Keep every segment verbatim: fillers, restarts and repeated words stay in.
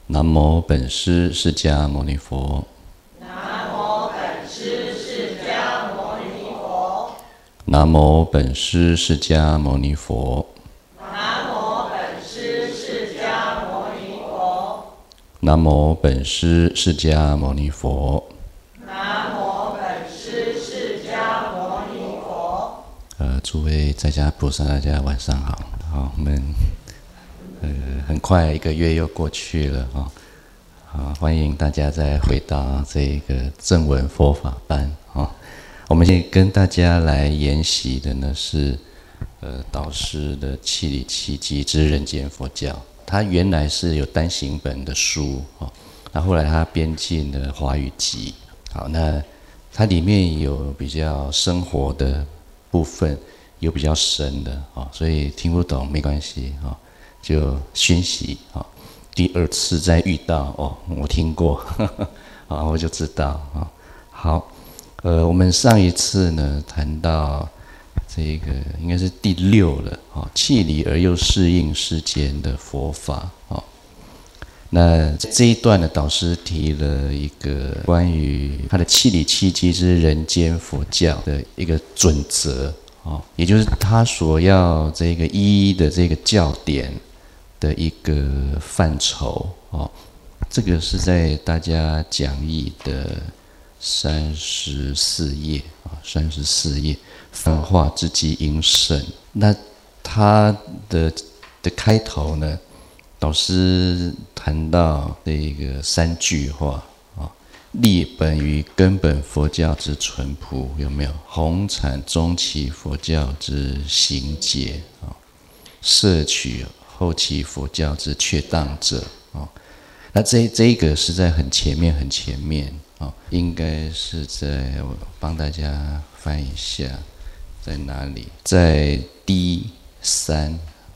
南无本师释迦牟尼佛。 南无本师释迦牟尼佛。 南无本师释迦牟尼佛。 南无本师释迦牟尼佛。 南无本师释迦牟尼佛。 南无本师释迦牟尼佛。 呃，诸位在家菩萨，大家晚上好。好，我们呃很快一个月又过去了啊、哦。好，欢迎大家再回到这个正文佛法班啊、哦。我们现在跟大家来研习的呢是呃导师的《契理契机之人间佛教》。他原来是有单行本的书哦，那后来他编进了华语集。好，那它里面有比较生活的部分，有比较深的哦，所以听不懂没关系哦，就熏习哦。第二次再遇到哦，我听过，呵呵啊，我就知道啊、哦。好，呃，我们上一次呢谈到这个应该是第六了啊，契理而又适应世间的佛法啊。那这一段呢，导师提了一个关于他的契理契机之人间佛教的一个准则啊，也就是他所要这个一一的这个教典的一个范畴哦。这个是在大家讲义的三十四页啊，三十四页。泛化之机应胜，那他的的开头呢，导师谈到这个三句话啊，立本于根本佛教之淳朴，有没有？弘阐中期佛教之行解啊，摄取后期佛教之确当者啊。那这这一个是在很前面很前面啊，应该是在我帮大家翻一下。在哪里？在 D 三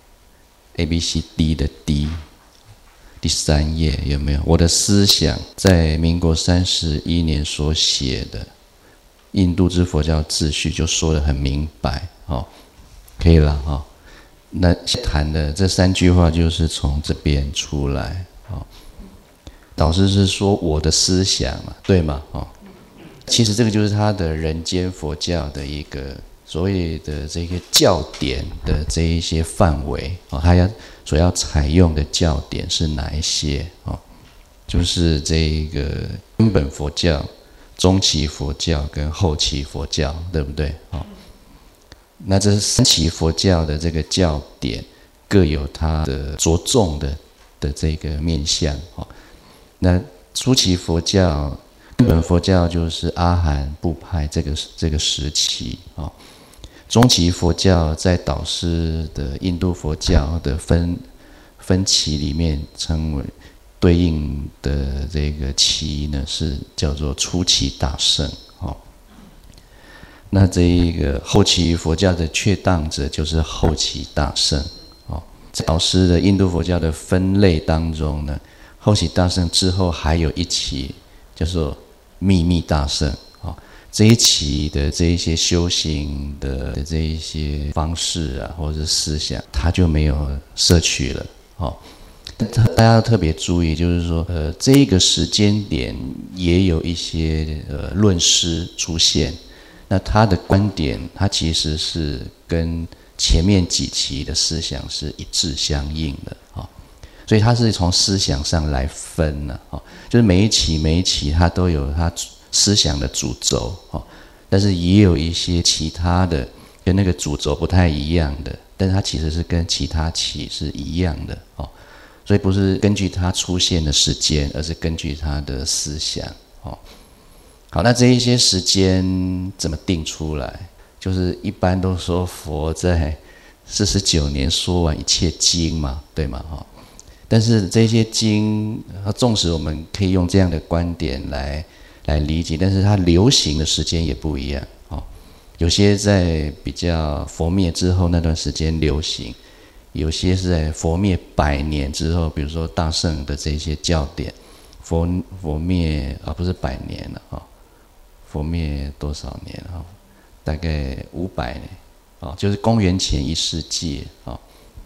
A B C D 的 D 第三页有没有？我的思想在民国三十一年所写的印度之佛教秩序就说得很明白哦，可以了哦。那谈的这三句话就是从这边出来哦。导师是说我的思想嘛，对吗？哦，其实这个就是他的人间佛教的一个。所谓的这个教典的这一些范围哦，他要所要采用的教典是哪一些哦？就是这个根本佛教、中期佛教跟后期佛教，对不对？哦，那这三期佛教的这个教典各有它的着重的的这个面向哦。那初期佛教、根本佛教就是阿含部派这个这个时期哦。中期佛教在导师的印度佛教的分分期里面称为对应的这个期呢，是叫做初期大乘哦。那这一个后期佛教的确当者就是后期大乘哦。在导师的印度佛教的分类当中呢，后期大乘之后还有一期叫做秘密大乘。这一期的这一些修行的这一些方式啊，或者是思想，他就没有摄取了哦。大家要特别注意，就是说，呃，这一个时间点也有一些呃论师出现，那他的观点，他其实是跟前面几期的思想是一致相应的哦。所以他是从思想上来分的哦，就是每一期每一期他都有他思想的主轴哦，但是也有一些其他的跟那个主轴不太一样的，但是它其实是跟其他期是一样的哦，所以不是根据它出现的时间，而是根据它的思想哦。好，那这一些时间怎么定出来？就是一般都说佛在四十九年说完一切经嘛，对吗？哈，但是这些经，纵使我们可以用这样的观点来。来理解，但是它流行的时间也不一样哦。有些在比较佛灭之后那段时间流行，有些是在佛灭百年之后，比如说大乘的这些教典，佛佛灭啊不是百年了啊、哦，佛灭多少年啊、哦？大概五百年啊、哦，就是公元前一世纪啊、哦。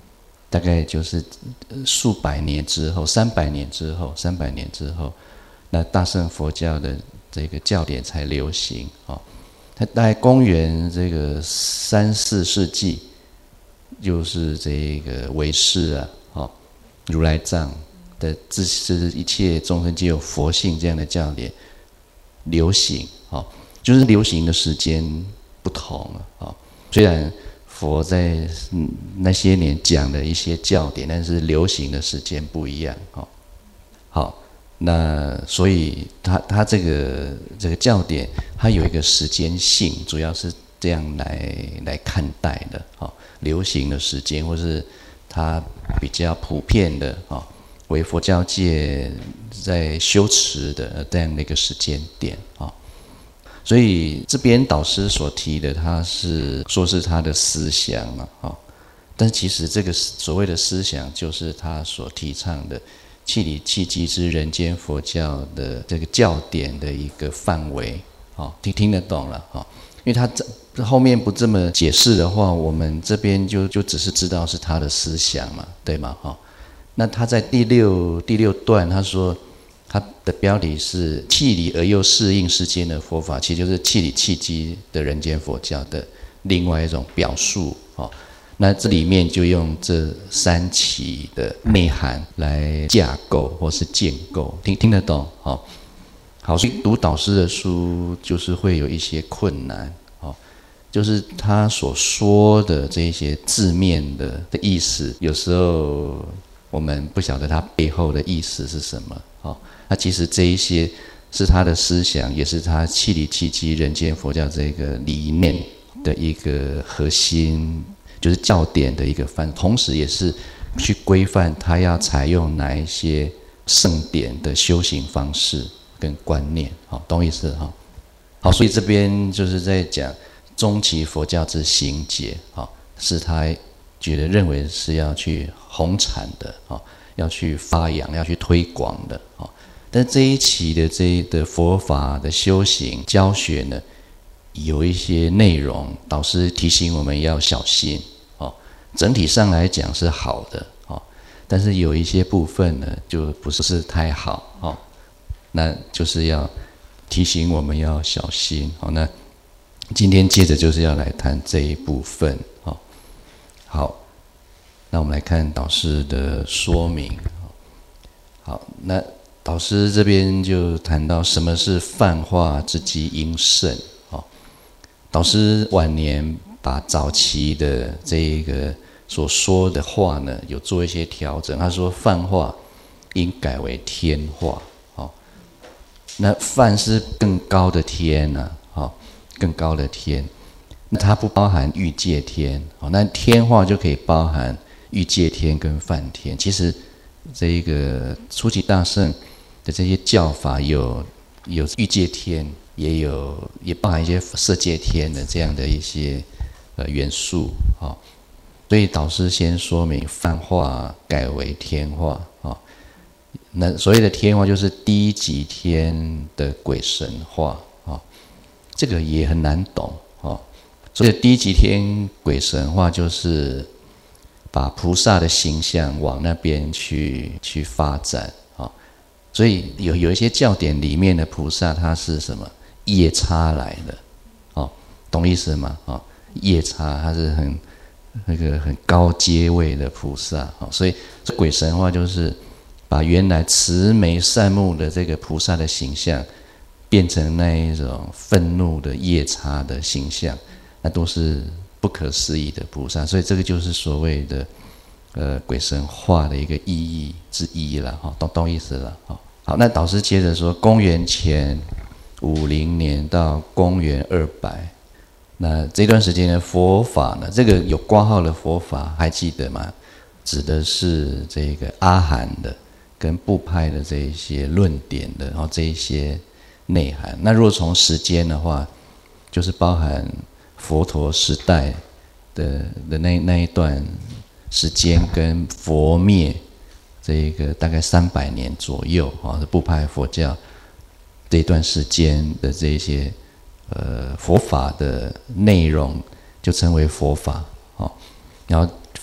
大概就是数百年之后，三百年之后，三百年之后，那大乘佛教的这个教典才流行哦。它大概公元这个三四世纪，就是这个唯识啊，哦，如来藏的这是一切众生皆有佛性这样的教典流行哦，就是流行的时间不同了哦。虽然佛在那些年讲的一些教典，但是流行的时间不一样哦。好，那所以它它这个这个教典，它有一个时间性，主要是这样来来看待的哦。流行的时间，或是它比较普遍的哦，为佛教界在修持的这样的一个时间点哦。所以这边导师所提的，他是说是他的思想嘛，哦，但其实这个所谓的思想，就是他所提倡的契理契机之人间佛教的这个教典的一个范围，哦，听听得懂了，哦，因为他这后面不这么解释的话，我们这边就就只是知道是他的思想嘛，对吗？哦，那他在第六第六段他说。它的标题是契理而又适应世间的佛法，其实就是契理契机的人间佛教的另外一种表述哦。那这里面就用这三期的内涵来架构或是建构，听听得懂哦？好，所以读导师的书就是会有一些困难哦，就是他所说的这些字面的的意思，有时候我们不晓得他背后的意思是什么哦。那其实这一些是他的思想，也是他契理契机人间佛教这个理念的一个核心，就是教典的一个范，同时也是去规范他要采用哪一些圣典的修行方式跟观念，好，懂意思哈？好，所以这边就是在讲中期佛教之行解，好，是他觉得认为是要去弘产的，好，要去发扬、要去推广的，好。但这一期的这一的佛法的修行教学呢，有一些内容，导师提醒我们要小心哦。整体上来讲是好的哦，但是有一些部分呢，就不是太好哦。那就是要提醒我们要小心哦。那今天接着就是要来谈这一部分哦。好，那我们来看导师的说明。好，那。导师这边就谈到什么是泛化之机因圣哦。导师晚年把早期的这一个所说的话呢，有做一些调整。他说泛化应改为天化哦。那泛是更高的天呢、啊，哦，更高的天。那它不包含欲界天哦，那天化就可以包含欲界天跟梵天。其实这一个初期大圣。这些教法有有欲界天，也有也包含一些色界天的这样的一些呃元素啊、哦，所以导师先说明泛化改为天化啊、哦。那所谓的天化就是低级天的鬼神化啊、哦，这个也很难懂哦。所以低级天鬼神化就是把菩萨的形象往那边去去发展。所以有有一些教典里面的菩萨，他是什么夜叉来的，哦，懂意思吗？哦，夜叉他是很那个很高阶位的菩萨，哦，所以这鬼神话就是把原来慈眉善目的这个菩萨的形象，变成那一种愤怒的夜叉的形象，那都是不可思议的菩萨，所以这个就是所谓的呃鬼神话的一个意义之一了，哈，懂懂意思了，哈。好，那导师接着说，公元前五零年到公元二百，那这段时间的佛法呢，这个有括号的佛法还记得吗？指的是这个阿含的跟部派的这一些论点的，然后这一些内涵。那如果从时间的话，就是包含佛陀时代的的那那一段时间跟佛灭。这个大概三百年左右啊，部派佛教这一段时间的这一些呃佛法的内容，就称为佛法哦。然后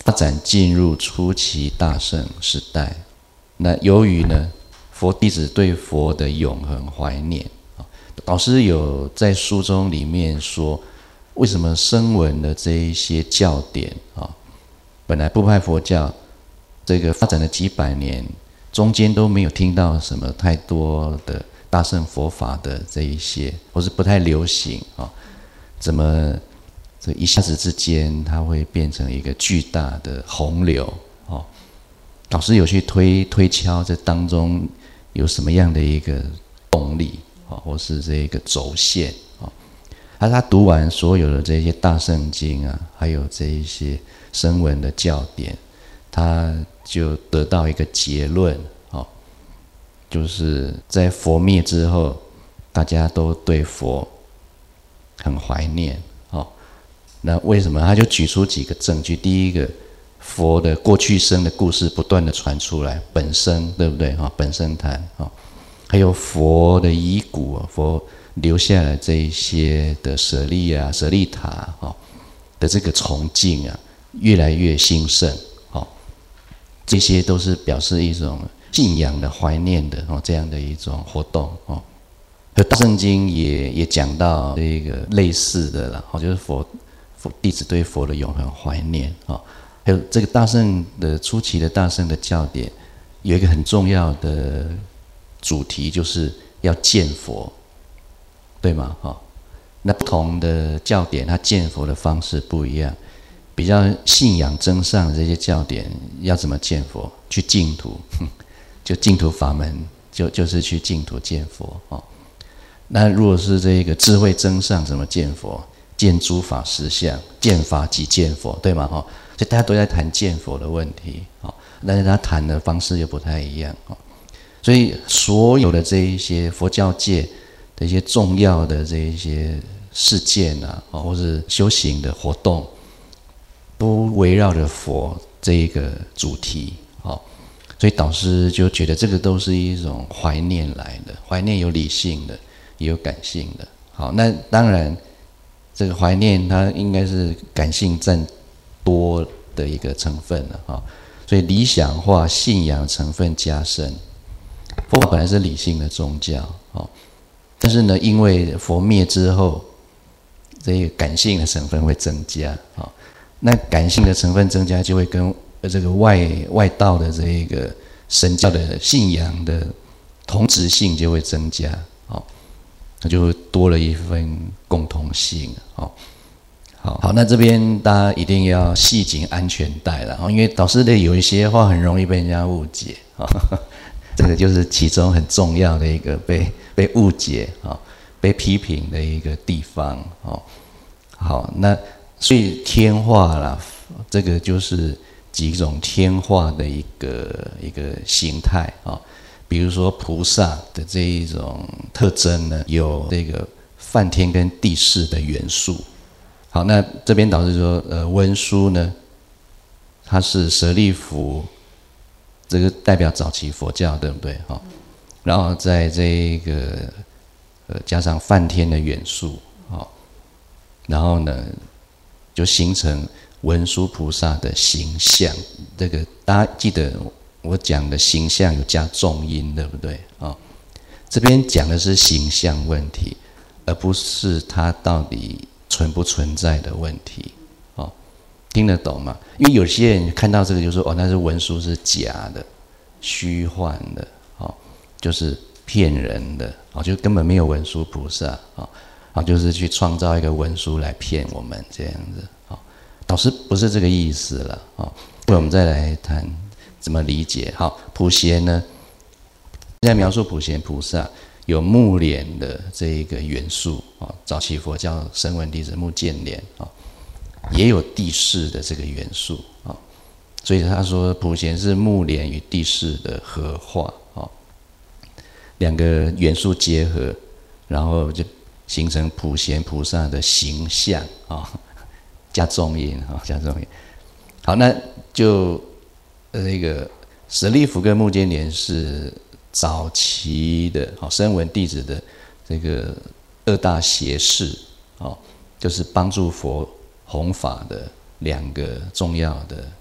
发展进入初期大乘时代。那由于呢，佛弟子对佛的永恒怀念，导师有在书中里面说，为什么声闻的这一些教典啊，本来部派佛教这个发展了几百年，中间都没有听到什么太多的大乘佛法的这一些，或是不太流行啊，怎么这一下子之间它会变成一个巨大的洪流啊？导师有去推推敲这当中有什么样的一个动力啊，或是这个轴线啊？而他读完所有的这些大乘经啊，还有这一些声闻的教典，他就得到一个结论啊，就是在佛灭之后，大家都对佛很怀念啊。那为什么？他就举出几个证据。第一个，佛的过去生的故事不断的传出来，本生对不对啊？本生谈啊，还有佛的遗骨啊，佛留下来这一些的舍利啊、舍利塔啊的这个崇敬啊，越来越兴盛啊，这些都是表示一种信仰的怀念的哦，这样的一种活动哦。而大乘经也也讲到这个类似的啦，哦，就是佛佛弟子对佛的永恒怀念啊。还有这个大乘的初期的大乘的教典，有一个很重要的主题，就是要见佛，对吗？哈，那不同的教典，它见佛的方式不一样。比较信仰真上的这些教典，要怎么见佛？去净土，就净土法门，就就是去净土见佛哦。那如果是这个智慧真上，怎么见佛？见诸法实相，见法即见佛，对吗？哈。所以大家都在谈见佛的问题，但是他谈的方式又不太一样。所以所有的这一些佛教界的一些重要的这一些事件啊，或是修行的活动，都围绕着佛这一个主题。所以导师就觉得这个都是一种怀念来的，怀念有理性的，也有感性的。好，那当然这个怀念它应该是感性占多的一个成分了哈，所以理想化信仰成分加深。佛法本来是理性的宗教，但是呢，因为佛灭之后，这个感性的成分会增加，那感性的成分增加，就会跟这个外外道的这一个神教的信仰的同质性就会增加，那就多了一份共同性，好，好，那这边大家一定要系紧安全带了，因为导师的有一些话很容易被人家误解，这个就是其中很重要的一个被被误解、被批评的一个地方。好，那所以天化啦，这个就是几种天化的一个一个形态啊，比如说菩萨的这一种特征呢，有这个梵天跟地势的元素。好，那这边导师说，呃，文殊呢，它是舍利弗，这个代表早期佛教，对不对？哈，然后在这个呃加上梵天的元素，好，然后呢，就形成文殊菩萨的形象。这个大家记得我讲的形象有加重音，对不对？啊，这边讲的是形象问题，而不是它到底存不存在的问题，哦，听得懂吗？因为有些人看到这个就说，哦，那是文殊是假的、虚幻的，哦，就是骗人的，哦，就根本没有文殊菩萨，哦，哦，就是去创造一个文殊来骗我们这样子，哦，导师不是这个意思了，哦，我们再来谈怎么理解。好，普贤呢，现在描述普贤菩萨。有目连的这一个元素啊，早期佛教声闻弟子目犍连啊，也有地势的这个元素啊，所以他说普贤是目连与地势的合化啊，两个元素结合，然后就形成普贤菩萨的形象啊，加重音啊，加重音。好，那就呃那个舍利弗跟目犍连是早期的好声闻弟子的这个二大胁侍，哦，就是帮助佛弘法的两个重要的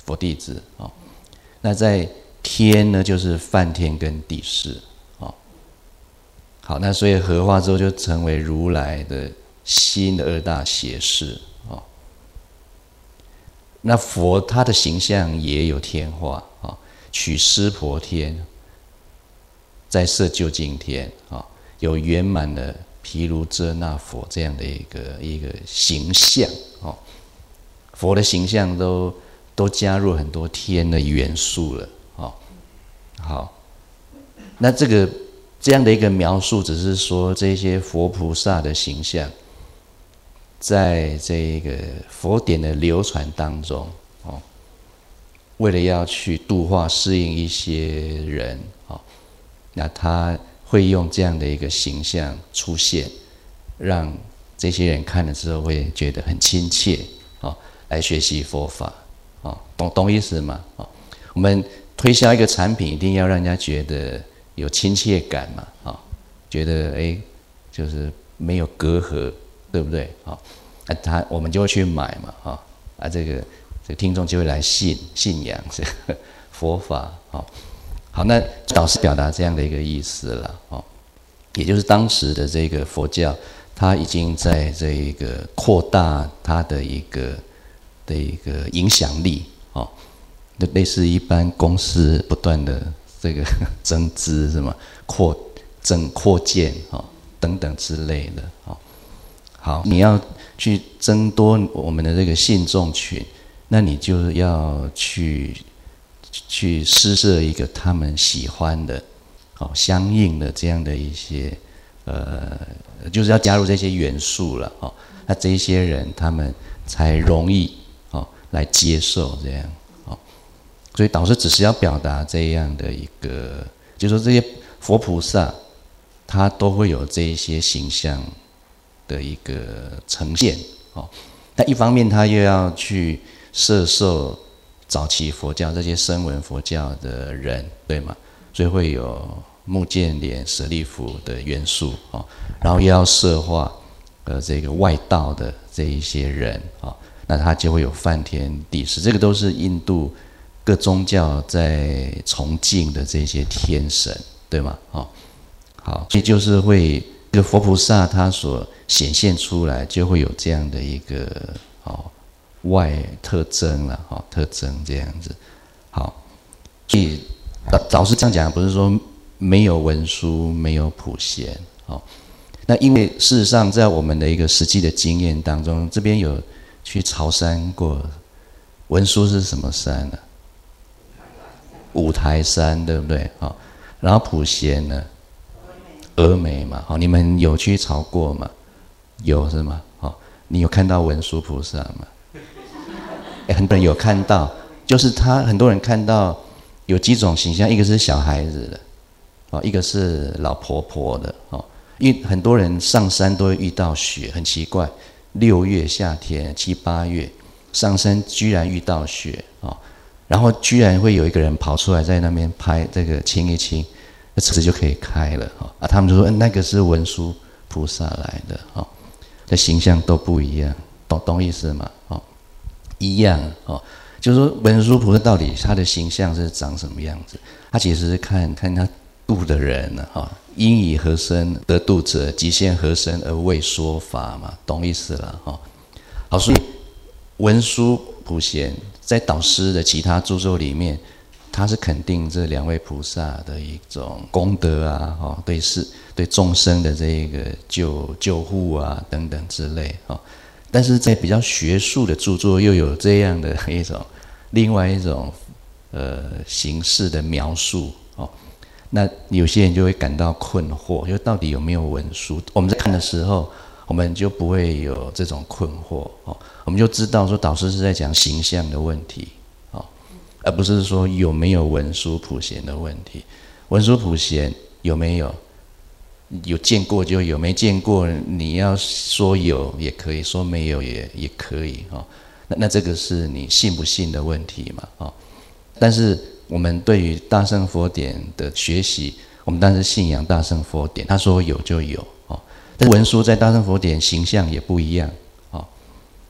佛弟子哦。那在天呢，就是梵天跟地释哦。好，那所以合化之后就成为如来的新的二大胁侍哦。那佛他的形象也有天化啊，取湿婆天，在摄究竟天啊，有圆满的毗卢遮那佛这样的一个一个形象哦。佛的形象都都加入很多天的元素了哦。好，那这个这样的一个描述，只是说这些佛菩萨的形象，在这个佛典的流传当中哦，为了要去度化适应一些人哦，那他会用这样的一个形象出现，让这些人看了之后会觉得很亲切哦，来学习佛法哦，懂懂意思吗？哦，我们推销一个产品，一定要让人家觉得有亲切感嘛，哦，觉得哎，就是没有隔阂，对不对？哦，啊，他我们就会去买嘛，哈，啊，这个这个听众就会来信信仰这个佛法，哦。好，那导师表达这样的一个意思了哦，也就是当时的这个佛教，它已经在这一个扩大它的一个的一个影响力哦，类似一般公司不断的这个增资是吗？扩增扩建哦等等之类的哦。好，你要去增多我们的这个信众群，那你就要去。去施设一个他们喜欢的、哦相应的这样的一些呃，就是要加入这些元素了哦。那这些人他们才容易哦来接受这样哦。所以导师只是要表达这样的一个，就是说这些佛菩萨他都会有这一些形象的一个呈现哦。但一方面他又要去摄受早期佛教这些声闻佛教的人，对吗？所以会有目犍连、舍利弗的元素哦，然后又要摄化呃这个外道的这一些人哦，那他就会有梵天、地释，这个都是印度各宗教在崇敬的这些天神，对吗？哦，好，所以就是会这个佛菩萨他所显现出来，就会有这样的一个哦。外特征了哈，特征这样子，好，所以老师这样讲，不是说没有文殊，没有普贤，哦，那因为事实上在我们的一个实际的经验当中，这边有去朝山过，文殊是什么山呢？五台山，对不对？好，然后普贤呢？峨眉嘛，好，你们有去朝过吗？有是吗？好，你有看到文殊菩萨吗？很多人有看到，就是他很多人看到有几种形象，一个是小孩子的，哦，一个是老婆婆的，哦，因为很多人上山都会遇到雪，很奇怪，六月夏天七八月上山居然遇到雪，哦，然后居然会有一个人跑出来在那边拍这个亲一亲，那车子就可以开了，哦，啊，他们就说那个是文殊菩萨来的，哦，这形象都不一样，懂懂意思吗？哦。一样哦，就是说文殊菩萨到底他的形象是长什么样子？他其实是看看他度的人呢，哈，因以何身得度者，即现何身而为说法嘛，懂意思了哈。好，所以文殊普贤在导师的其他著作里面，他是肯定这两位菩萨的一种功德啊，哈，对是对众生的这一个救救护啊等等之类哈。但是在比较学术的著作，又有这样的一种另外一种呃形式的描述哦，那有些人就会感到困惑，就到底有没有文殊？我们在看的时候，我们就不会有这种困惑哦，我们就知道说导师是在讲形象的问题哦，而不是说有没有文殊普贤的问题。文殊普贤有没有？有见过就有，没见过你要说有也可以，说没有也也可以哦。那那这个是你信不信的问题嘛哦。但是我们对于大乘佛典的学习，我们当然是信仰大乘佛典，他说有就有哦。但文殊在大乘佛典形象也不一样哦。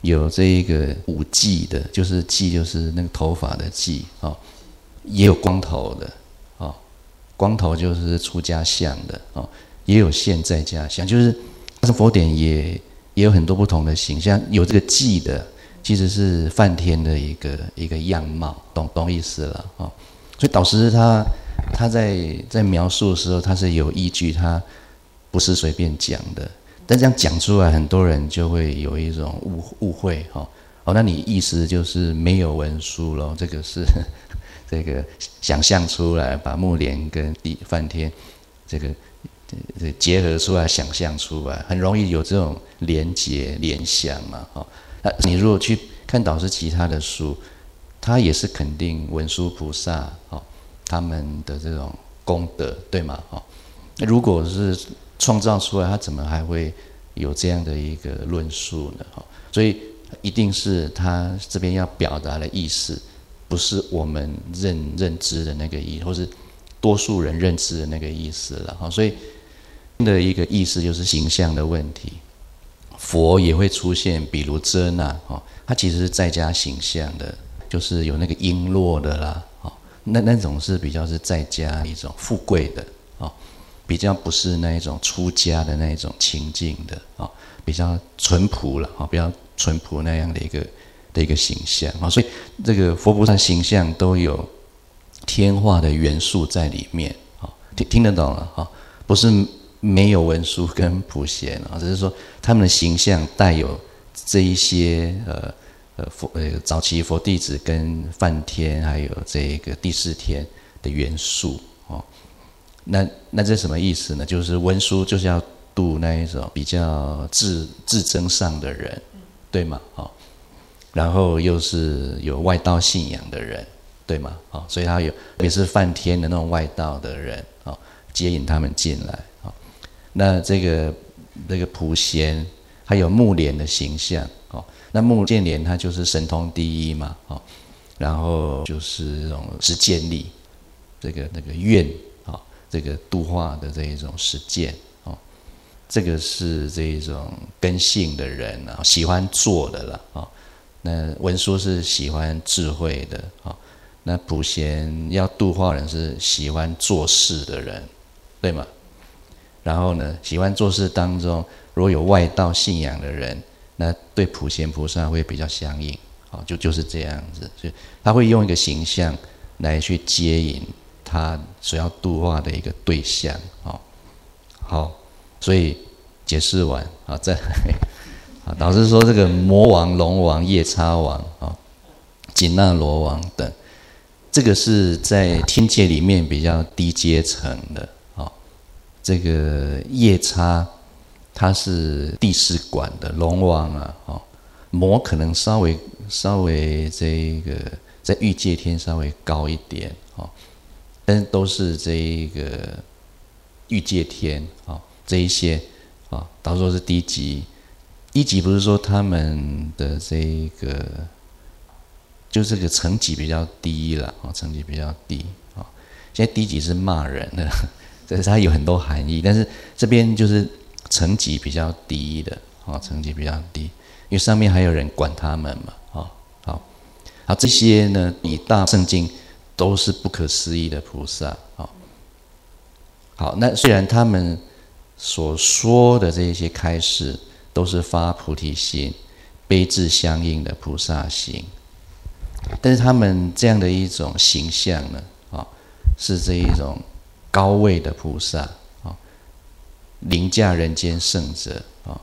有这一个五髻的，就是髻就是那个头发的髻啊，也有光头的啊，光头就是出家相的啊，也有现在家相，就是大乘佛典也也有很多不同的形象，有这个髻的，其实是梵天的一个一个样貌，懂懂意思了啊。所以导师他他在在描述的时候，他是有依据，他不是随便讲的。但这样讲出来，很多人就会有一种误误会哈。哦，那你意思就是没有文书咯？这个是这个想象出来，把目连跟梵天这个这结合出来，想象出来，很容易有这种连结联想嘛。哈，那你如果去看导师其他的书，他也是肯定文殊菩萨哈他们的这种功德，对吗？哈，如果是创造出来，他怎么还会有这样的一个论述呢？所以一定是他这边要表达的意思，不是我们认认知的那个意思，或是多数人认知的那个意思了。所以的一个意思就是形象的问题。佛也会出现，比如遮那，他其实是在家形象的，就是有那个璎珞的啦，那那种是比较是在家一种富贵的。比较不是那一种出家的那一种清净的啊，比较淳朴了啊，比较淳朴那样的一个的一个形象啊，所以这个佛菩萨形象都有天化的元素在里面啊，听听得懂了啊？不是没有文殊跟普贤啊，只是说他们的形象带有这一些呃呃佛呃早期佛弟子跟梵天还有这个第四天的元素啊。那那这什么意思呢？就是文殊就是要度那一种比较自自增上的人，对吗？哦，然后又是有外道信仰的人，对吗？哦，所以他有特别是梵天的那种外道的人，哦，接引他们进来。哦，那这个这个普贤还有目连的形象，哦，那目犍连他就是神通第一嘛，哦，然后就是这种实践力，这个那个愿。这个度化的这一种实践哦，这个是这一种根性的人啊，喜欢做的啦啊。那文殊是喜欢智慧的啊，那普贤要度化人是喜欢做事的人，对吗？然后呢，喜欢做事当中，如果有外道信仰的人，那对普贤菩萨会比较相应啊，就就是这样子，所以他会用一个形象来去接引他所要度化的一个对象，好，好，所以解释完啊，再来啊，导师说这个魔王、龙王、夜叉王啊、紧那罗王等，这个是在天界里面比较低阶层的啊。这个夜叉他是地势管的，龙王啊，哦，魔可能稍微稍微这个在欲界天稍微高一点哦。但是都是这一个欲界天啊、哦，这一些啊，导致说是低级。低级不是说他们的这一个，就这个层级比较低了啊，层级比较低啊、哦。现在低级是骂人的，这是它有很多含义，但是这边就是层级比较低的啊、哦，层级比较低，因为上面还有人管他们嘛啊、哦。好，好，这些呢，以大圣经。都是不可思议的菩萨，好，好，那虽然他们所说的这些开示都是发菩提心、悲智相应的菩萨行，但是他们这样的一种形象呢，啊，是这一种高位的菩萨，啊，凌驾人间圣者，啊，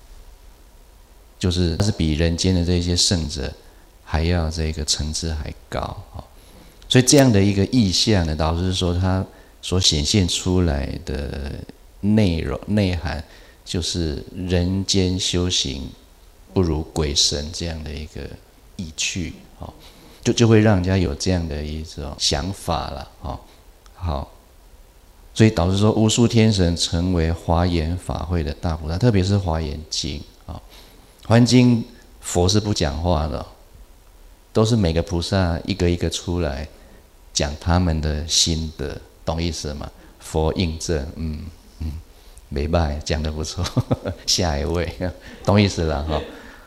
就是他是比人间的这些圣者还要这个层次还高，啊。所以这样的一个意象呢，导师说它所显现出来的内容内涵，就是人间修行不如鬼神这样的一个意趣，哦，就就会让人家有这样的一种想法了，哦，好，所以导师说无数天神成为华严法会的大菩萨，特别是华严经啊，华严经佛是不讲话的，都是每个菩萨一个一个出来。讲他们的心得，懂意思吗？佛印证，嗯嗯，没办法，讲得不错，下一位，懂意思了哈。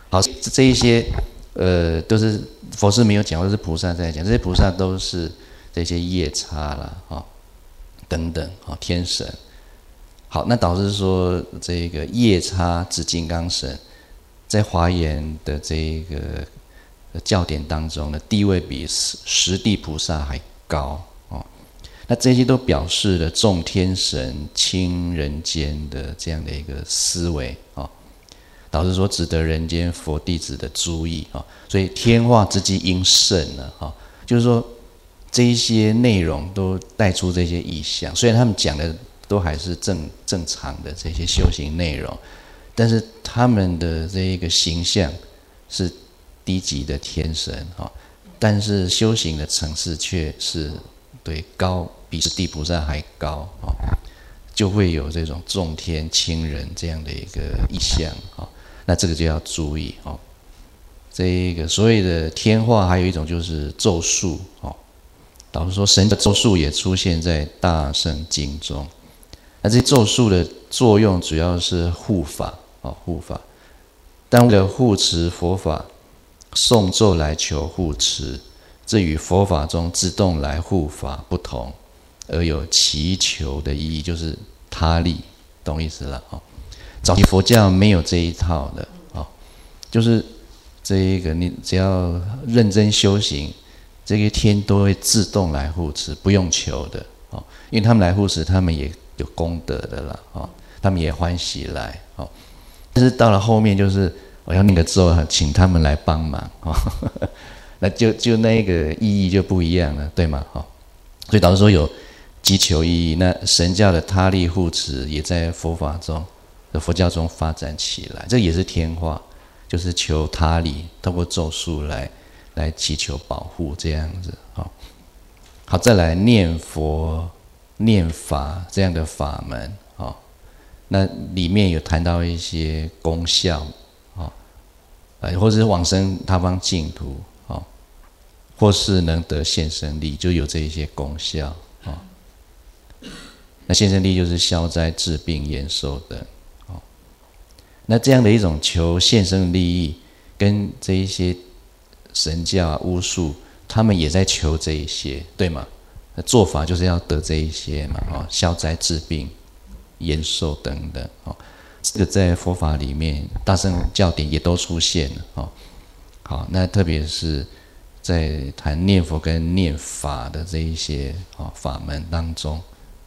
好，这这一些呃都是佛师没有讲，都是菩萨在讲，这些菩萨都是这些夜叉啦，哈、哦，等等，哈、哦，天神。好，那导致说这个夜叉指金刚神，在华严的这个教典当中呢，地位比十地菩萨还高哦。那这些都表示了重天神轻人间的这样的一个思维哦，导致说值得人间佛弟子的注意哦。所以天化之机应甚了哦，就是说这一些内容都带出这些意象，虽然他们讲的都还是正正常的这些修行内容，但是他们的这一个形象是低级的天神哈，但是修行的层次却是对高比十地菩萨还高哈，就会有这种重天轻人这样的一个意象哈，那这个就要注意哈。这一个所谓的天化，还有一种就是咒术哈，导致说神的咒术也出现在大乘经中。那这些咒术的作用主要是护法啊，护法。但为了护持佛法，诵咒来求护持，这与佛法中自动来护法不同，而有祈求的意义，就是他力，懂意思了啊？早期佛教没有这一套的啊，就是这一个你只要认真修行，这个天都会自动来护持，不用求的啊，因为他们来护持，他们也有功德的啦，哦，他们也欢喜来，哦，但是到了后面就是我要那个咒，请他们来帮忙，哦，那就就那个意义就不一样了，对吗？哦，所以导致说有祈求意义，那神教的他力护持也在佛法中、佛教中发展起来，这也是天化，就是求他力，透过咒术来来祈求保护这样子，哦，好，再来念佛。念法这样的法门，哦，那里面有谈到一些功效，哦，呃，或者是往生他方净土，哦，或是能得现身力，就有这一些功效，哦。那现身力就是消灾治病延寿的，哦。那这样的一种求现身利益，跟这一些神教啊、巫术，他们也在求这一些，对吗？做法就是要得这一些嘛，哦，消灾治病、延寿等等，哦，这个在佛法里面大乘教典也都出现了，哦，好，那特别是在谈念佛跟念法的这一些哦法门当中，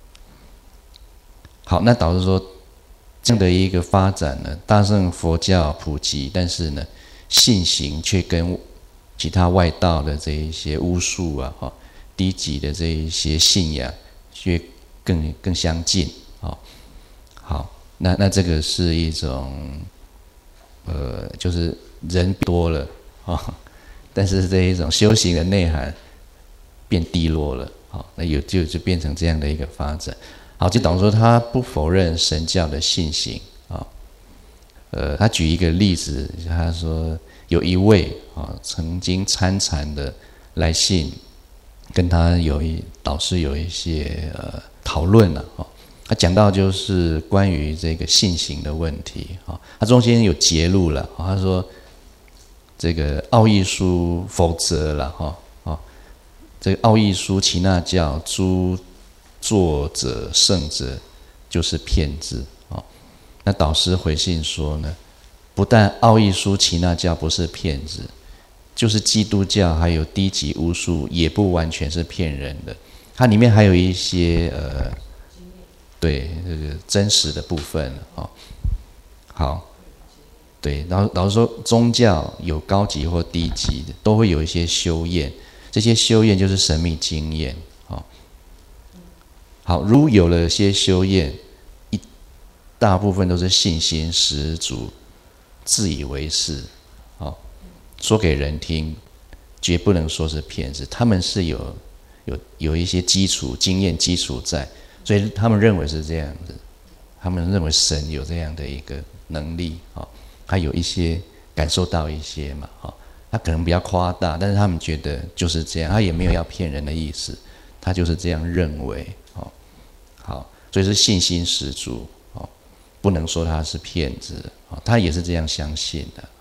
好，那导致说这样的一个发展呢，大乘佛教普及，但是呢，信行却跟其他外道的这一些巫术啊，哈。低级的这一些信仰，却更更相近，哦，好，那那这个是一种，呃，就是人多了啊，哦，但是这一种修行的内涵变低落了，好，哦，那有就就变成这样的一个发展，好，就等于说他不否认神教的信行啊，哦，呃，他举一个例子，他说有一位啊，哦，曾经参禅的来信。跟他有一导师有一些呃讨论了，哦，他讲到就是关于这个信行的问题，哦，他中间有揭露了，哦，他说这个奥义书否则了，哈，哦，这个奥义书耆那教诸作者圣者就是骗子，哦，那导师回信说呢，不但奥义书耆那教不是骗子。就是基督教还有低级巫术也不完全是骗人的，它里面还有一些呃，对这个真实的部分哦。好，对，然后老实说，宗教有高级或低级的，都会有一些修验，这些修验就是神秘经验，哦。好，如有了些修验，一大部分都是信心十足，自以为是，哦。说给人听，绝不能说是骗子。他们是有有有一些基础经验基础在，所以他们认为是这样子。他们认为神有这样的一个能力，哦，他有一些感受到一些嘛，哦，他可能比较夸大，但是他们觉得就是这样，他也没有要骗人的意思，他就是这样认为，哦，好，所以是信心十足，哦，不能说他是骗子，哦，他也是这样相信的，哦。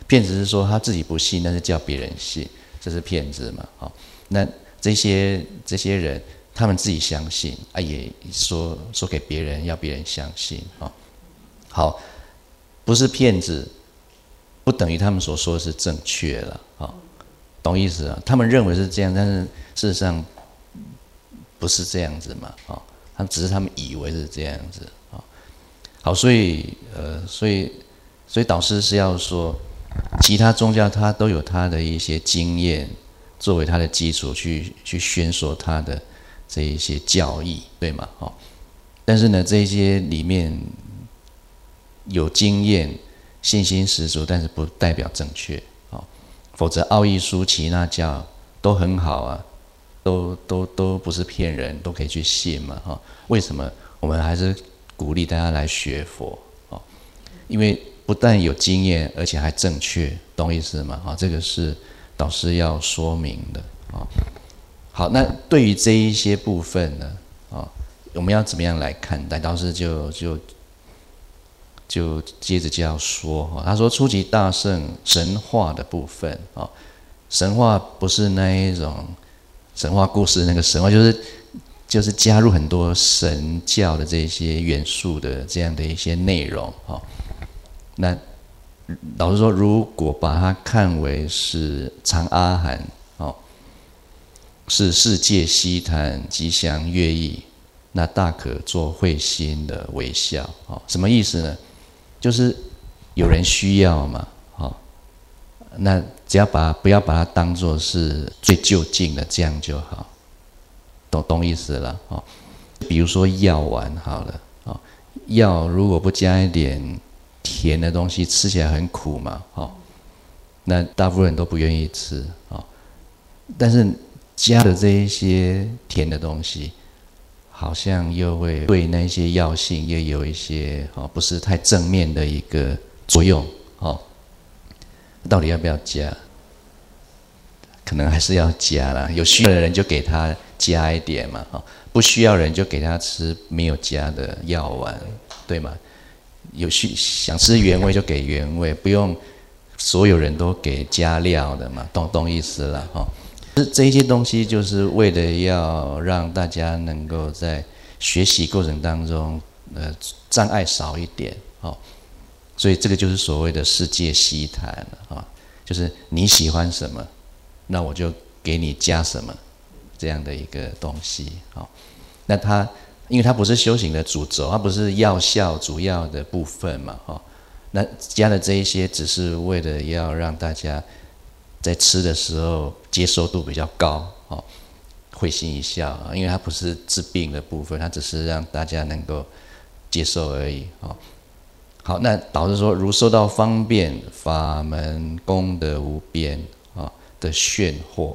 骗子是说他自己不信，但是叫别人信，这是骗子嘛？好，那这些这些人，他们自己相信啊，也说说给别人，要别人相信啊。好，不是骗子，不等于他们所说的是正确了啊，懂意思啊？他们认为是这样，但是事实上不是这样子嘛？啊，他们只是他们以为是这样子啊。好，所以呃，所以所以导师是要说，其他宗教它都有它的一些经验作为它的基础去去宣说它的这一些教义，对吗？哦，但是呢，这些里面有经验、信心十足，但是不代表正确哦。否则奥义书、耆那教都很好啊，都都都不是骗人，都可以去信嘛。哈，为什么我们还是鼓励大家来学佛？哦，因为不但有经验，而且还正确，懂意思吗？哈，这个是导师要说明的啊。好，那对于这一些部分呢，啊，我们要怎么样来看待？导师就就就接着就要说哈，他说初级大乘神话的部分啊，神话不是那一种神话故事那个神话，就是就是加入很多神教的这些元素的这样的一些内容啊。那老实说，如果把它看为是长阿含哦，是世界悉谈吉祥乐意，那大可做会心的微笑哦。什么意思呢？就是有人需要嘛，哦，那只要把不要把它当作是最就近的，这样就好，懂懂意思了哦。比如说药丸好了哦，药如果不加一点甜的东西，吃起来很苦嘛，哦，那大部分人都不愿意吃哦。但是加的这一些甜的东西，好像又会对那些药性也有一些哦不是太正面的一个作用哦。到底要不要加？可能还是要加啦。有需要的人就给他加一点嘛，哦，不需要的人就给他吃没有加的药丸，对吗？有需想吃原味就给原味，不用所有人都给加料的嘛，懂懂意思了哈。这一些东西就是为了要让大家能够在学习过程当中，呃，障碍少一点哦。所以这个就是所谓的世界悉谈啊，就是你喜欢什么，那我就给你加什么这样的一个东西啊。那它因为它不是修行的主轴，它不是药效主要的部分嘛，哦，那加的这一些只是为了要让大家在吃的时候接受度比较高，哦，会心一笑，因为它不是治病的部分，它只是让大家能够接受而已，哦。好，那导师说，如受到方便法门功德无边啊的炫惑。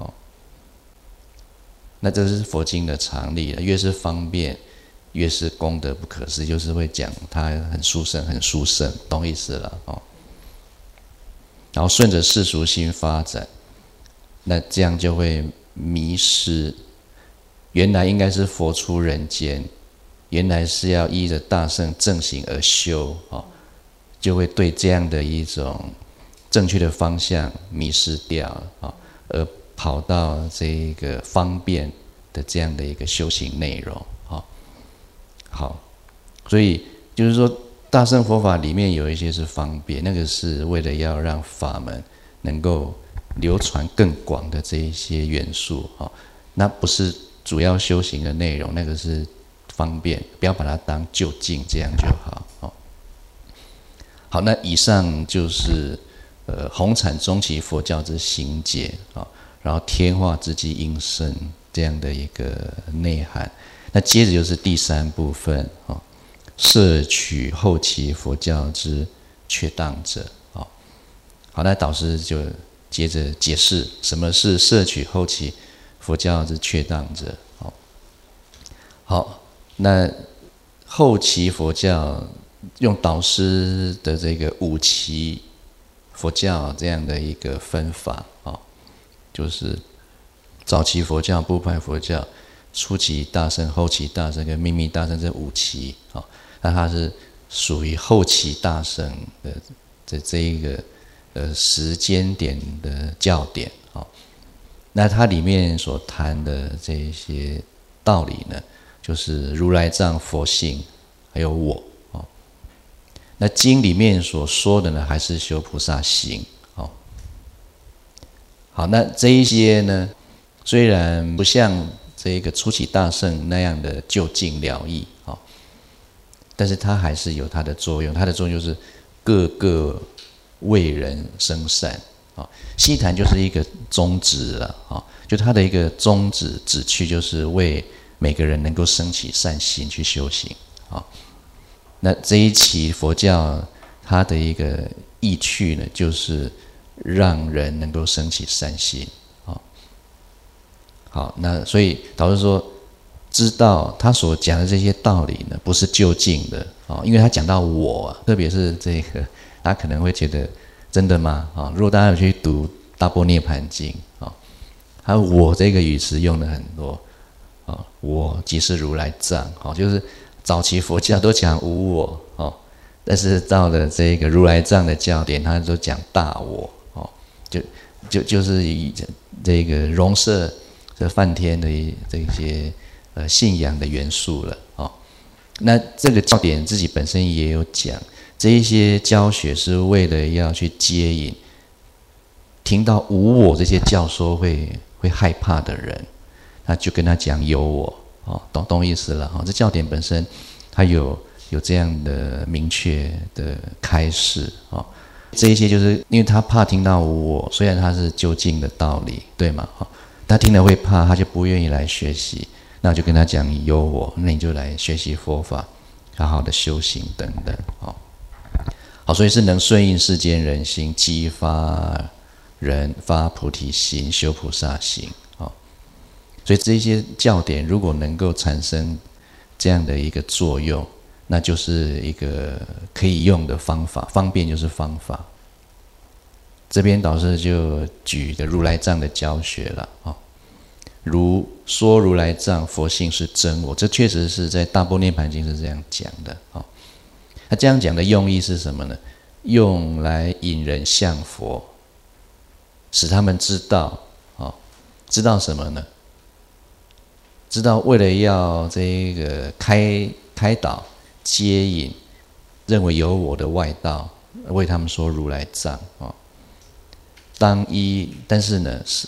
那这是佛经的常理，越是方便，越是功德不可思议，就是会讲它很殊胜，很殊胜，懂意思了哦。然后顺着世俗心发展，那这样就会迷失。原来应该是佛出人间，原来是要依着大乘正行而修哦，就会对这样的一种正确的方向迷失掉了啊，而跑到这个方便的这样的一个修行内容，好，好，所以就是说，大乘佛法里面有一些是方便，那个是为了要让法门能够流传更广的这一些元素，好，那不是主要修行的内容，那个是方便，不要把它当就近，这样就好，好，好，那以上就是呃红产中期佛教之行解啊。然后天化之机应身这样的一个内涵，那接着就是第三部分啊，摄取后期佛教之确当者啊。好，那导师就接着解释什么是摄取后期佛教之确当者。好，好，那后期佛教用导师的这个五期佛教这样的一个分法啊。就是早期佛教、部派佛教、初期大乘、后期大乘跟秘密大乘这五期啊，那它是属于后期大乘的这这一个呃时间点的教典哦。那它里面所谈的这一些道理呢，就是如来藏、佛性，还有我哦。那经里面所说的呢，还是修菩萨行哦。好，那这一些呢，虽然不像这个初起大圣那样的就近了义哦，但是它还是有它的作用。它的作用就是各个为人生善啊。西坛就是一个宗旨了啊，就它的一个宗旨旨趣就是为每个人能够升起善心去修行啊。那这一期佛教它的一个意趣呢，就是让人能够升起善心啊。好，那所以导师说，知道他所讲的这些道理呢，不是就近的啊，因为他讲到我啊，特别是这个，大家可能会觉得真的吗？啊，如果大家有去读《大般涅盘经》啊，他我这个语词用的很多啊，我即是如来藏，好，就是早期佛教都讲无我哦，但是到了这个如来藏的教典，他都讲大我哦，就就就是以这个容摄这梵天的这些呃信仰的元素了哦。那这个教典自己本身也有讲，这一些教学是为了要去接引听到无我这些教说会会害怕的人，他就跟他讲有我哦，懂懂意思了哈、哦。这教典本身它有有这样的明确的开示哦。这一些就是因为他怕听到无我，虽然他是究竟的道理，对吗？哈、哦，他听了会怕，他就不愿意来学习。那我就跟他讲有我，那你就来学习佛法，好好的修行等等哦。好，所以是能顺应世间人心，激发人发菩提心，修菩萨行哦。所以这些教典如果能够产生这样的一个作用，那就是一个可以用的方法，方便就是方法。这边导师就举的如来藏的教学了哦。如说如来藏佛性是真我，这确实是在《大般涅盘经》是这样讲的哦。他这样讲的用意是什么呢？用来引人向佛，使他们知道哦，知道什么呢？知道为了要这个开开导接引认为有我的外道，为他们说如来藏哦。当一，但是呢，是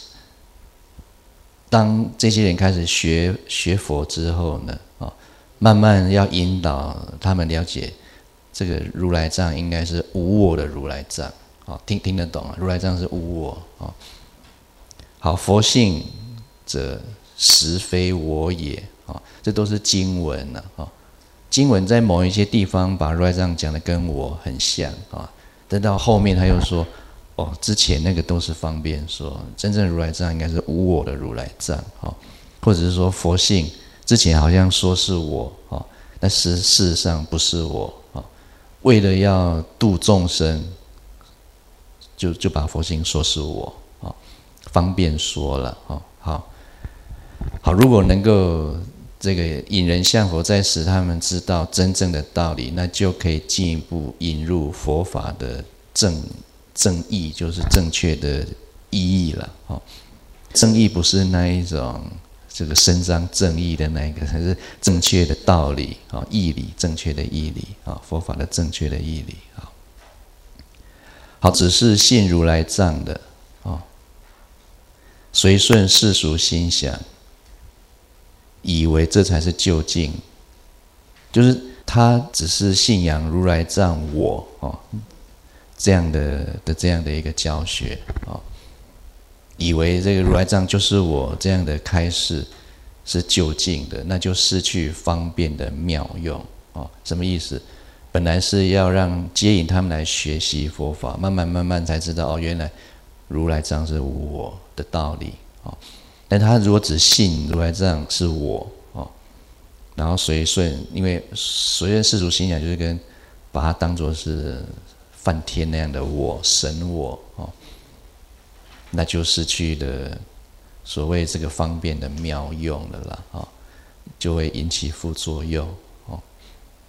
当这些人开始学学佛之后呢，哦，慢慢要引导他们了解这个如来藏应该是无我的如来藏，哦，听听得懂啊？如来藏是无我哦。好，佛性者实非我也，哦，这都是经文啊，哦。经文在某一些地方把如来藏讲的跟我很像啊，但到后面他又说，哦，之前那个都是方便说，真正如来藏应该是无我的如来藏，哦，或者是说佛性之前好像说是我，哦，但是事实上不是我，哦，为了要度众生，就就把佛性说是我，哦，方便说了，哦，好，好，如果能够这个引人向佛，再使他们知道真正的道理，那就可以进一步引入佛法的正正义，就是正确的意义了。哦，正义不是那一种这个伸张正义的那个，它是正确的道理啊，义理，正确的义理啊，佛法的正确的义理啊。好，只是信如来藏的哦，随顺世俗心想，以为这才是究竟，就是他只是信仰如来藏我哦这样的的这样的一个教学哦，以为这个如来藏就是我这样的开示是究竟的，那就失去方便的妙用哦。什么意思？本来是要让接引他们来学习佛法，慢慢慢慢才知道哦，原来如来藏是无我的道理哦。但他如果只信如来藏是我哦，然后随顺，因为随顺世俗心想就是跟把它当作是梵天那样的我神我哦，那就失去了所谓这个方便的妙用了啦哦，就会引起副作用哦。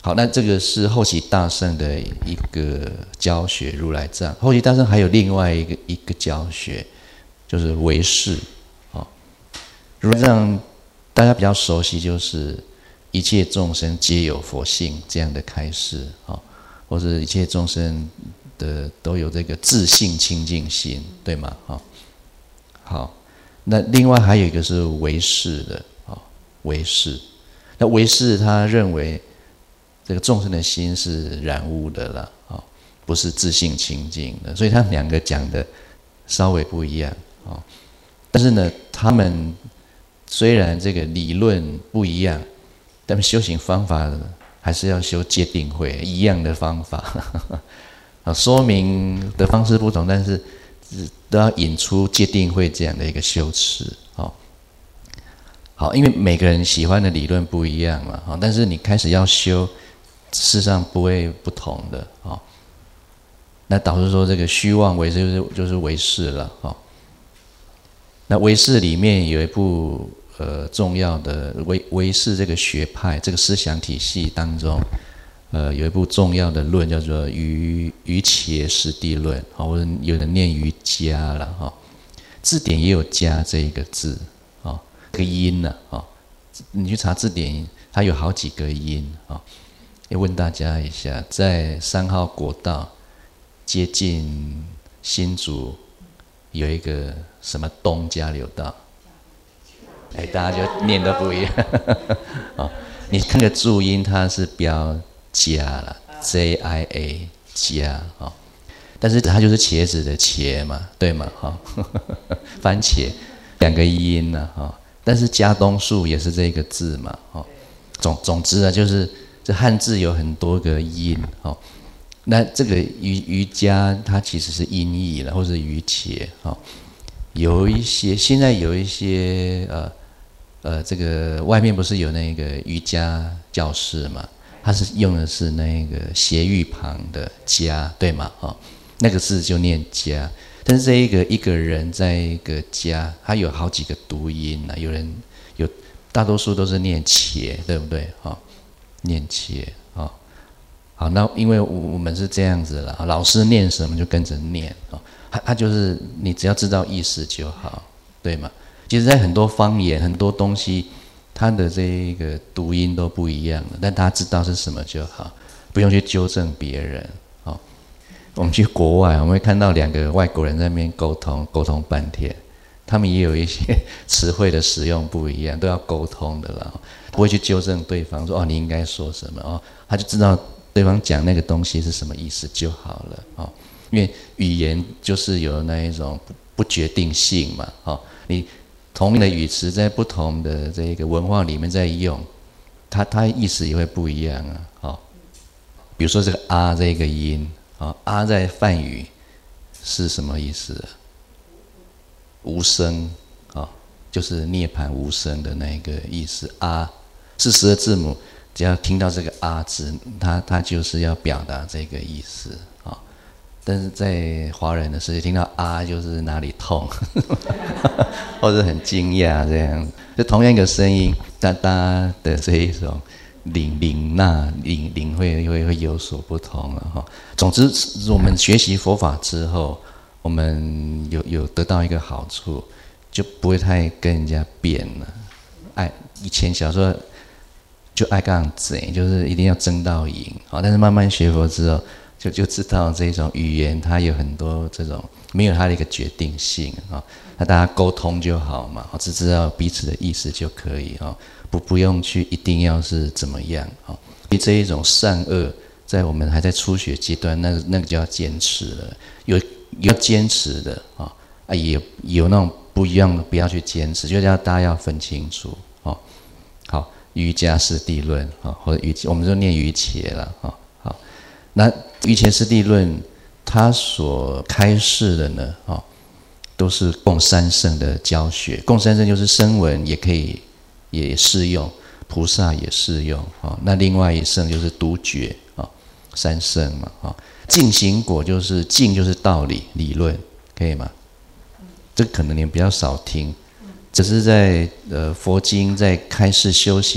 好，那这个是后期大圣的一个教学，如来藏。后期大圣还有另外一个一个教学，就是唯识。哦，如来藏大家比较熟悉，就是一切众生皆有佛性这样的开示，哦，或者一切众生的都有这个自性清净心，对吗？哦，好，那另外还有一个是唯识的，哦，唯识。那唯识他认为这个众生的心是染污的啦，哦，不是自性清净的，所以他们两个讲的稍微不一样，哦，但是呢，他们虽然这个理论不一样，但修行方法还是要修戒定慧一样的方法，啊，说明的方式不同，但是都要引出戒定慧这样的一个修持，哦。好，因为每个人喜欢的理论不一样嘛，哦，但是你开始要修，事实上不会不同的，哦。那导致说这个虚妄唯识就是就是唯识了，哦。那唯识里面有一部呃重要的唯唯识这个学派这个思想体系当中，呃有一部重要的论叫做瑜瑜伽师地论，哦，或者有人念瑜伽了，哈，哦，字典也有加这一个字，哦。这个音呢，啊，你去查字典，它有好几个音啊。要问大家一下，在三号国道接近新竹有一个什么东交流道？哎，大家就念都不一样啊。你看个注音，它是标加了 ，J I A 加啊，但是它就是茄子的茄嘛，对吗？哈，番茄两个音呢，哈。但是家东树也是这个字嘛，哦，总总之啊，就是这汉字有很多个音，哦，那这个瑜瑜伽它其实是音译了，或是瑜伽，哦，有一些现在有一些呃呃，这个外面不是有那个瑜伽教室嘛，它是用的是那个斜玉旁的伽，对吗？哦，那个字就念伽。但是这一个一个人在一个家，他有好几个读音啊。有人有，大多数都是念且，对不对？哈，念且啊。好，那因为我们是这样子啦，老师念什么就跟着念啊。他他就是你只要知道意思就好，对吗？其实，在很多方言、很多东西，它的这一个读音都不一样的，但大家知道是什么就好，不用去纠正别人。我们去国外，我们会看到两个外国人在那边沟通，沟通半天，他们也有一些词汇的使用不一样，都要沟通的啦，不会去纠正对方说哦你应该说什么哦，他就知道对方讲那个东西是什么意思就好了哦，因为语言就是有那一种不决定性嘛，哦，你同样的语词在不同的这个文化里面在用，它它意思也会不一样啊，哦，比如说这个啊这个音。啊，阿在梵语是什么意思？无声啊，就是涅槃无声的那个意思。阿是十二字母，只要听到这个阿字，它它就是要表达这个意思啊。但是在华人的世界，听到啊就是哪里痛，或者很惊讶这样，就同样一个声音，哒哒的这一种。领领纳领领会会会有所不同了哈。总之，我们学习佛法之后，我们有有得到一个好处，就不会太跟人家辩了。爱以前小时候就爱杠贼，就是一定要争到赢。好，但是慢慢学佛之后，就就知道这种语言它有很多这种没有它的一个决定性啊。那大家沟通就好嘛，只知道彼此的意思就可以啊。不不用去一定要是怎么样啊？所以这一种善恶，在我们还在初学阶段，那那个就要坚持了。有有坚持的啊，啊也有那种不一样的，不要去坚持，就要大家要分清楚哦。好，瑜伽师地论啊，或者瑜，我们就念瑜伽了啊。好，那瑜伽师地论，它所开示的呢，啊，都是共三圣的教学。共三圣就是声闻也可以。也适用，菩萨也适用啊。那另外一圣就是独觉啊，三圣嘛啊。净行果就是净就是道理理论，可以吗？这可能你们比较少听，只是在呃佛经在开示修行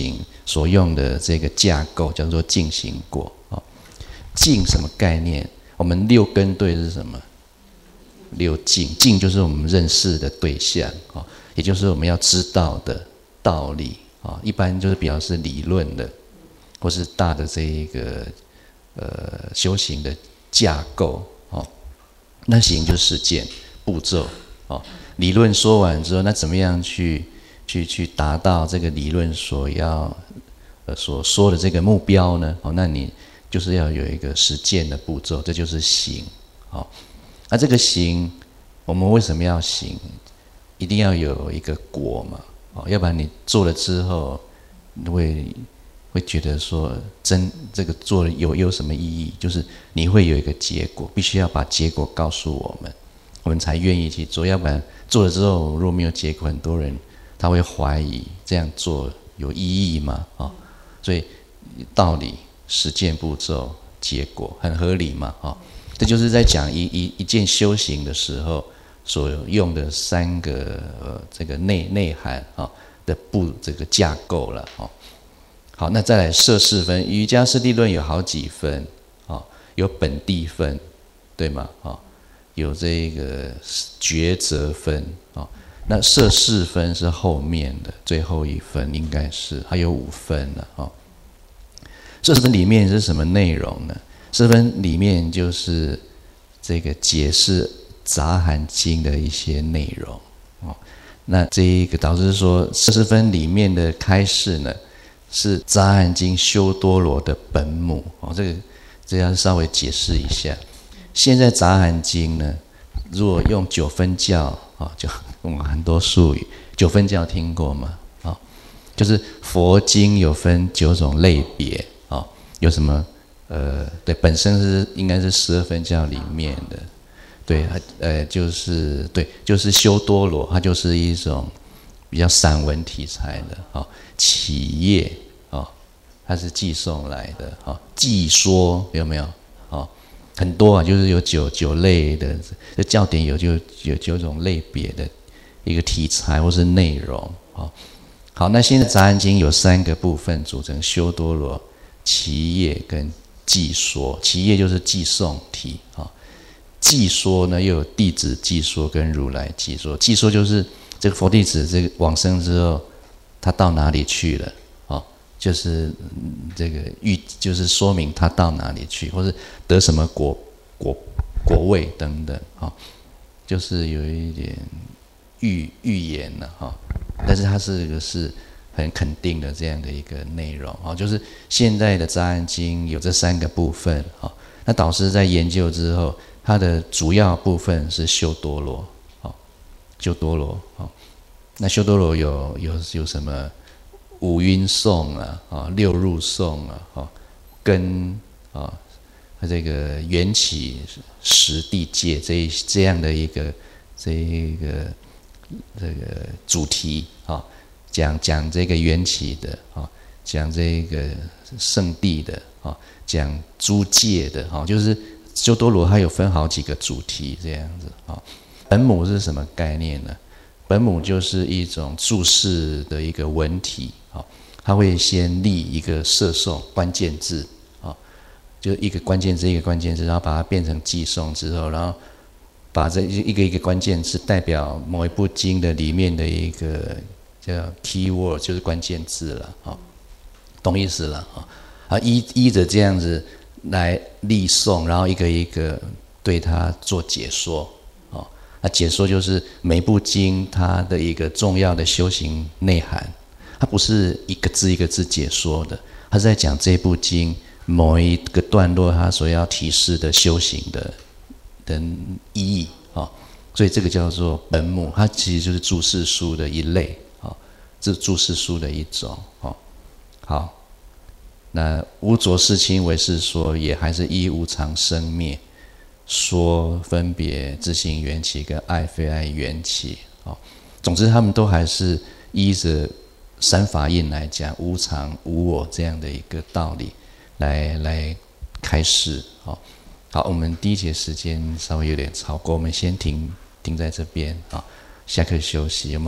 所用的这个架构叫做净行果。哦，净什么概念？我们六根对是什么？六净，净就是我们认识的对象，哦，也就是我们要知道的道理。哦，一般就是表示理论的，或是大的这一个呃修行的架构。哦，那行就是实践步骤。哦，理论说完之后，那怎么样去去去达到这个理论所要呃所说的这个目标呢？哦，那你就是要有一个实践的步骤，这就是行。哦，那这个行，我们为什么要行？一定要有一个果嘛。哦，要不然你做了之后，你会会觉得说真这个做了有有什么意义？就是你会有一个结果，必须要把结果告诉我们，我们才愿意去做。要不然做了之后如果没有结果，很多人他会怀疑这样做有意义吗？哦，所以道理、实践步骤、结果很合理嘛。哦，这就是在讲一一一件修行的时候所用的三个呃这个内内涵啊的部这个架构了。哦，好，那再来摄事分，瑜伽师地论有好几分。哦，有本地分，对吗？哦，有这个抉择分。哦，那摄事分是后面的最后一分，应该是还有五分了。哦，摄事分里面是什么内容呢？摄事分里面就是这个解释杂含经的一些内容。哦，那这一个导致说摄事分里面的开示呢，是杂含经修多罗的本母。哦，这个这要稍微解释一下。现在杂含经呢，如果用九分教，哦，就我们很多术语，九分教听过吗？哦，就是佛经有分九种类别。哦，有什么？呃，对，本身是应该是十二分教里面的。对，呃，就是对，就是修多罗，它就是一种比较散文题材的。哦，企业，哦，它是寄送来的。哦，寄说有没有？哦，很多啊，就是有九九类的，这教典有就有九种类别的一个题材或是内容。哦，好，那现在杂含经有三个部分组成：修多罗、企业跟寄说。企业就是寄送题。哦，寄说呢，又有弟子寄说跟如来寄说。寄说就是这个佛弟子这个往生之后，他到哪里去了？哦，就是这个预，就是说明他到哪里去，或是得什么果果果位等等。哦，就是有一点预预言了。哈，但是它是一个是很肯定的这样的一个内容。哦，就是现在的杂含经有这三个部分。哦，那导师在研究之后，它的主要部分是修多罗。哦，修多罗。哦，那修多罗有有有什么五蕴颂啊，哦，六入颂啊，哦，根啊，这个缘起十地界这这样的一个这一个这个主题。哦，讲讲这个缘起的。哦，讲这个圣地的。哦，讲诸界的。哦，就是修多罗它有分好几个主题这样子。哦，本母是什么概念呢？本母就是一种注释的一个文体。哦，它会先立一个摄颂关键字。哦，就一个关键字一个关键字，然后把它变成寄颂之后，然后把这一个一个关键字代表某一部经的里面的一个叫 keyword， 就是关键字了。哦，懂意思了。哦，啊，依依着这样子来立颂，然后一个一个对它做解说。哦，那解说就是每部经它的一个重要的修行内涵，它不是一个字一个字解说的，它是在讲这部经某一个段落它所要提示的修行的的意义。哦，所以这个叫做本母，它其实就是注释书的一类。哦，这是注释书的一种。哦，好。那无着世亲为是说，也还是依无常生灭说分别自性缘起跟爱非爱缘起。哦，总之他们都还是依着三法印来讲无常无我这样的一个道理来来开示。哦，好，我们第一节时间稍微有点超过，我们先停停在这边。啊，下课休息。